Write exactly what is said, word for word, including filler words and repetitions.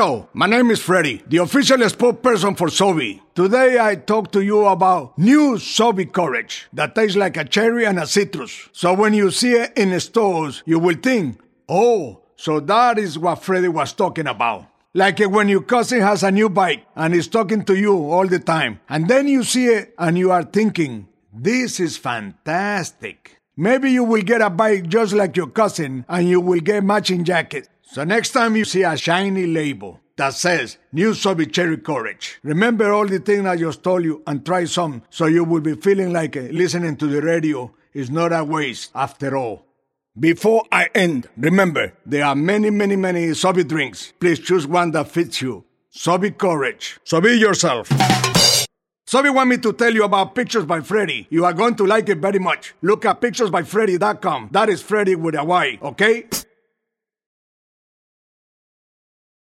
Hello, my name is Freddy, the official spokesperson for Sobe. Today I talk to you about new Sobe Courage that tastes like a cherry and a citrus. So when you see it in the stores, you will think, oh, so that is what Freddy was talking about. Like when your cousin has a new bike and is talking to you all the time. And then you see it and you are thinking, this is fantastic. Maybe you will get a bike just like your cousin and you will get matching jackets. So next time you see a shiny label that says New Sobe Cherry Courage, remember all the things I just told you and try some so you will be feeling like listening to the radio is not a waste after all. Before I end, remember, there are many, many, many Sobe drinks. Please choose one that fits you. Sobe Courage. Sobe yourself. Sobe want me to tell you about Pictures by Freddy. You are going to like it very much. Look at pictures by freddy dot com. That is Freddy with a Y, okay?